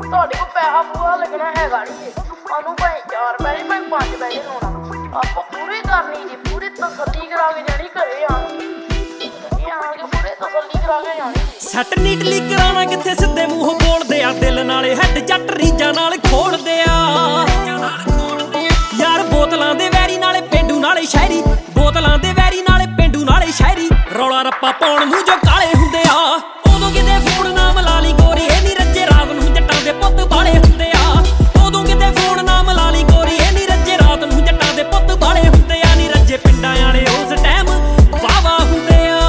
ਤੁਹਾਡੇ ਕੋਲ ਪੈਸਾ ਪੂਰਾ ਲੱਗਣਾ ਹੈਗਾ ਨਹੀਂ ਜੀ। ਸਾਨੂੰ ਭਾਵੇਂ 4 ਪੈਸੇ ਭਾਵੇਂ 5 ਪੈਸੇ ਲਾਉਣਾ, ਆਪਾਂ ਪੂਰੀ ਕਰਨੀ ਜੀ, ਪੂਰੀ ਤਸੱਲੀ ਕਰਾ ਕੇ ਜਾਣੀ ਘਰੇ ਆ ਕੇ ਪੂਰੇ ਤਸੱਲੀ ਕਰਾ ਕੇ ਜਾਣੀ। ਸੱਟ ਨੀਟਲੀ ਕਰਾਉਣਾ ਕਿੱਥੇ, ਸਿੱਧੇ ਮੂੰਹ ਬੋਲਦੇ ਆ, ਦਿਲ ਨਾਲੇ ਹੈਡ ਜੱਟ ਰੀਜਾਂ ਨਾਲ ਖੋਲਦੇ ਆ ਯਾਰ। ਬੋਤਲਾਂ ਦੇ ਵੈਰੀ ਨਾਲੇ ਪੇਂਡੂ ਨਾਲੇ ਸ਼ਹਿਰੀ, ਬੋਤਲਾਂ ਦੇ ਵੈਰੀ ਨਾਲੇ ਪੇਂਡੂ ਨਾਲੇ ਸ਼ਹਿਰੀ, ਰੌਲਾ ਰੱਪਾ ਪਾਉਣ ਨੂੰ ਜੋ ਕਾਲੇ ਹੁੰਦੇ ਆ। ਉਦੋਂ ਕਿਤੇ ਫੋਨ ਨਾ ਮਿਲਾ ਲਈ ਗੋਰੀ, ਇਹ ਨੀ ਰੱਜੇ ਰਾਤ ਨੂੰ ਜੱਟਾਂ ਦੇ ਪੁੱਤ ਬਾਲੇ ਹੁੰਦੇ ਆ। ਉਦੋਂ ਕਿਤੇ ਫੋਨ ਨਾ ਮਿਲਾ ਲਈ ਗੋਰੀ, ਇਹ ਨੀ ਰੱਜੇ ਰਾਤ ਨੂੰ ਜੱਟਾਂ ਦੇ ਪੁੱਤ ਬਾਲੇ ਹੁੰਦੇ ਆ। ਨੀ ਰੱਜੇ ਪਿੰਡਾਂ ਵਾਲੇ ਉਸ ਟਾਈਮ ਵਾਵਾ ਹੁੰਦੇ ਆ।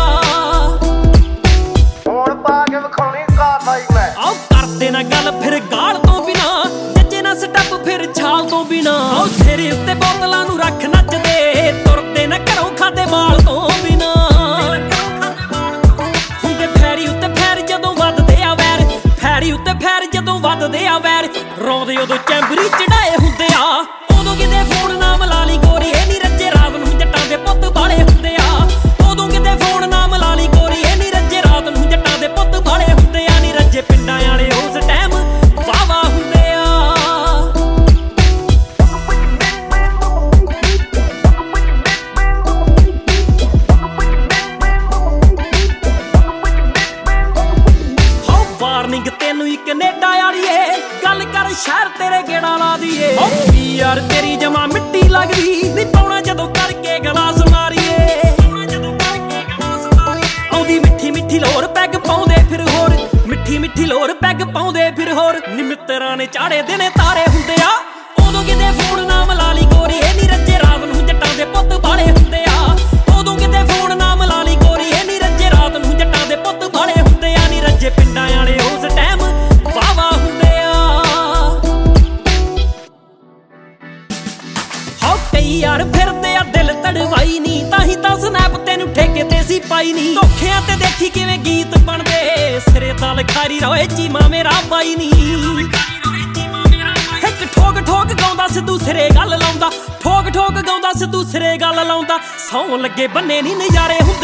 ਹੁਣ ਪਾ ਕੇ ਵਿਖਾਉਣੀ ਕਾਰਵਾਈ ਮੈਂ, ਆਓ ਕਰਦੇ ਨਾ ਗੱਲ ਫਿਰ ਗਾਲ ਤੋਂ ਬਿਨਾ, ਜੱਜੇ ਨਾ ਸਟੱਪ ਫਿਰ ਛਾਲ ਤੋਂ ਬਿਨਾ। ਆਓ ਸਿਰ ਉੱਤੇ ਬੋਤਲਾਂ ਨੂੰ ਰੱਖ ਨੱਚਦੇ, ਤੁਰਦੇ ਨਾ ਘਰੋਂ ਖਾਦੇ ਮਾਲ ਤੋਂ ਬਿਨਾ। ਹੁੰਦੇ ਫੈਰੀ ਉੱਤੇ ਫੈਰ ਜਦੋਂ ਵੱਧਦੇ ਆ ਵੈਰ, ਫੈਰੀ ਉੱਤੇ ਫੈਰ ਜਦੋਂ ਵੱਧਦੇ ਆ ਵੈਰ, ਰੋਂਦੇ ਉਦੋਂ ਚੈਂਬਰੀ ਚੜਾਏ ਹੁੰਦੇ ਆ। ਉਦੋਂ ਕਿਤੇ ਫੋਨ ਨਾ ਮਿਲਾ ਲਈ ਗੋਰੀ, ਇਹ ਨੀ ਰੱਜੇ ਰਾਤ ਨੂੰ ਜੱਟਾਂ ਦੇ ਪੁੱਤ ਬਾਲੇ ਹੁੰਦੇ ਆ। ਉਦੋਂ ਕਿਤੇ ਫੋਨ ਨਾ ਮਿਲਾ ਲਈ ਗੋਰੀ, ਇਹ ਨੀ ਰੱਜੇ ਰਾਤ ਨੂੰ ਜੱਟਾਂ ਦੇ ਪੁੱਤ ਬਾਲੇ ਹੁੰਦੇ ਆ। ਨੀ ਰੱਜੇ ਪਿੰਡਾਂ ਵਾਲੇ ਉਸ ਟਾਈਮ ਵਾਵਾ ਹੁੰਦੇ ਆ। ਵਾਰਨਿੰਗ ਤੈਨੂੰ ਹੀ ਕੈਨੇਡਾ ਵਾਲੀਏ, ਗੱਲ ਕਰ ਸ਼ਹਿਰ ਤੇਰੇ ਗੇੜਾ ਲਾ ਦੀਏ। ਵੀ ਯਾਰ ਤੇਰੀ ਜਮਾ ਮਿੱਟੀ ਲੱਗਦੀ, ਨੀ ਪਾਉਣਾ ਜਦੋਂ ਕਰਕੇ ਗਲਾਸ ਮਾਰੀਏ। ਆਉਂਦੀ ਮਿੱਠੀ ਮਿੱਠੀ ਲੋਰ ਪੈਗ ਪਾਉਂਦੇ ਫਿਰ ਹੋਰ, ਮਿੱਠੀ ਮਿੱਠੀ ਲੋਰ ਪੈਗ ਪਾਉਂਦੇ ਫਿਰ ਹੋਰ। ਨੀ ਮਿੱਤਰਾਂ ਨੇ ਚਾੜੇ ਦਿਨੇ ਤਾਰੇ ਹੁੰਦੇ ਆ। ਉਦੋਂ ਕਿਤੇ ਫੋਨ ਨਾ ਮਿਲਾ ਲਈ ਗੋਰੀ, ਇਹ ਨੀ ਰੱਜੇ ਰਾਤ ਨੂੰ ਜੱਟਾਂ ਦੇ ਪੁੱਤ ਬਾਲੇ ਹੁੰਦੇ ਆ। ਉਦੋਂ ਕਿਤੇ ਫੋਨ ਨਾ ਮਿਲਾ ਲਈ ਗੋਰੀ, ਇਹ ਨੀ ਰੱਜੇ ਰਾਤ ਨੂੰ ਜੱਟਾਂ ਦੇ ਪੁੱਤ ਬਾਲੇ ਹੁੰਦੇ ਆ। ਨੀ ਰੱਜੇ ਪਿੰਡਾਂ ਵਾਲੇ ਉਸ ਟਾਈਮ ਵਾਵਾ ਹੁੰਦੇ ਆ। ਹੋ ਕਈ ਯਾਰ ਫਿਰਦੇ ਆ ਦਿਲ ਤੜਵਾਈ ਨੀ, ਤਾਂ ਹੀ ਤਾਂ ਸਨੈਪ ਤੈਨੂੰ ਠੇਕੇ ਤੇ ਸੀ ਪਾਈ ਨੀ। ਧੋਖਿਆਂ ਤੇ ਦੇਖੀ ਕਿਵੇਂ ਗੀਤ ਬਣਦੇ, ਸਿਰੇ ਤਾਂ ਲਿਖਾਰੀ ਰੋਏ ਚੀਮਾ ਮੇਰਾ ਬਾਈ ਨੀ। ਇੱਕ ਠੋਕ ਠੋਕ ਗਾਉਂਦਾ ਸਿੱਧੂ ਸਿਰੇ ਗੱਲ ਲਾਉਂਦਾ, ਠੋਕ ਠੋਕ ਗਾਉਂਦਾ ਸਿੱਧੂ ਸਿਰੇ ਗੱਲ ਲਾਉਂਦਾ। ਸੌਂ ਲੱਗੇ ਬੰਨੇ ਨੀ ਨਜ਼ਾਰੇ ਹੁੰਦੇ।